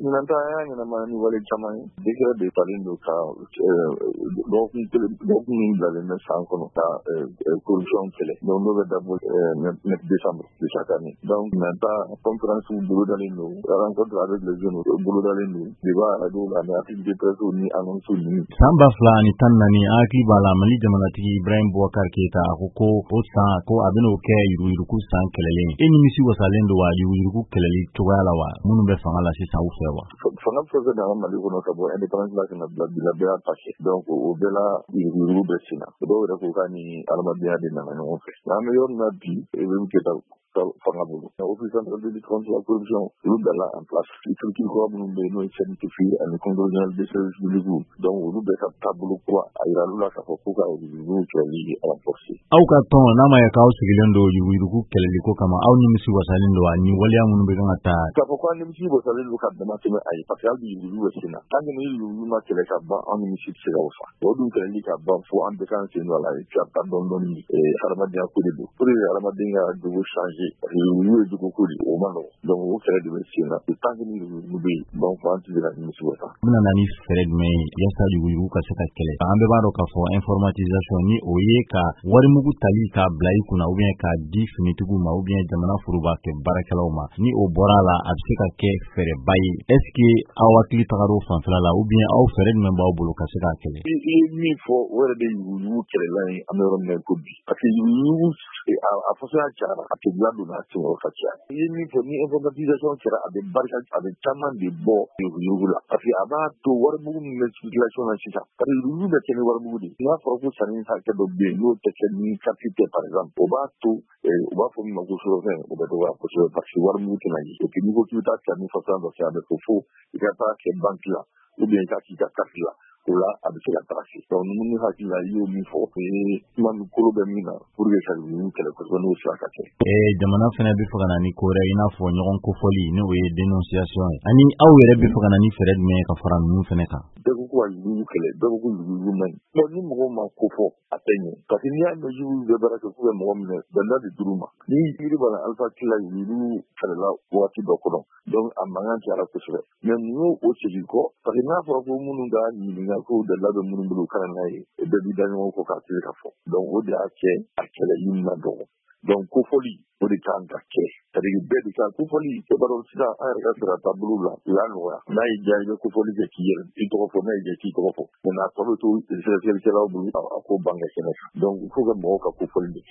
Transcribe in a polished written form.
Minantaya ni wale chama dekira de talindo ka dokun blalen sankono ka corruption kele no no da bo net décembre de chaque année. Donc maintenant conférence bureau d'alindo rencontre avec les jeunes bureau d'alindo débat ado la activité presse ni annonce ni samba flani tanani aki bala mali jamanati Ibrahim Boubacar Keita akoko osa ko abino ke yiruku san kelele eni misi wasalendo wa yiruku kelele tugala wa munu be fangala si sa ufewa fanga projet na mali kono ka bo indépendance la na bila be attaché donc au bela yiruku be sina do re ko kani almadia de na no fe na me yor na bi e be keta fanga bulu office central de lutte contre la corruption lu bela en place il qui ko munu be no scientifique et le contrôle des services publics donc lu be ka tabulu ko ayira lu la ka ko ka yiruku kelele renforcer au ka ton na ma ya kawo sigilendo yiruku kelele ko kama au ni misi wasalendo wa ni wali amunu be kan ata ka ko ni misi wasalendo ka de ma teme ay patrial di yiruku sina tangi ni yiruku ma kele ka ba on ni misi sira ofa do dun kelele ka ba fo en décence no la ka ta don ni haramadia ko de pour haramadia de changer yiruku ko ko di o ma no donc o kele de sina tangi ni yiruku be bon fa anti de la misi wasa muna nani fred me yasa yiruku ka saka kele ambe ba do ka fo informatisation ni oye ka wari mugu tali ka blai kuna ou bien ka di finitugu ma ou bien jamana furuba ke barakalaw ma ni o bora la abse ka ke fere bayi est-ce que awakili tagaro fanfala la ou bien aw fere men baw bolo ka se ka kele mi fo wala de yiruku kele la amero men ko bi parce que yiruku a façon a cara a te blado na se o ka cara mi fo ni informatisation kera a de barka a de chaman de bo yiruku la parce que aba to wari mugu men circulation na sisa parce que yiruku de kene wari mugu de na fo ko sanin ha ke do be no te ni capité par exemple o ba to o ba fo mi ma ko so fe o ba to wa ko so parce que wari mugu na yi et puis niveau qui ta ka ni façon de faire de faux il y a pas que banque là ou bien ka ki ka carte là la abise la trace donc nous hakila yo mi fo man ko be mina pour que ça nous que ko no sa ka ke jamana fana be fogana ni ko re ina fo nyon ko foli ni o dénonciation ani aw yere be fogana ni fere me ka fara nu fene ka de ko yu kele de ko yu men mo ni mo ma ko fo atenye parce que ni a no yu de baraka ko mo men de la de duruma ni yiri bana alpha kila yu kala la wati do ko donc amanga ci ala ko sere mais nous au ko parce que na fo ko munu ga ni ko de la de munu bulu kana nay de bi dañu ko ka ci ka fo donc o de akele yin na do donc ko foli o de kan ka ke tadi be de kan ko foli e baro sida ay ga sira tabulu la no ya nay jaay ko foli ke ki yen i to fo nay je ki to fo na to to se la bulu ko banga kene donc ko ga mo ka ko foli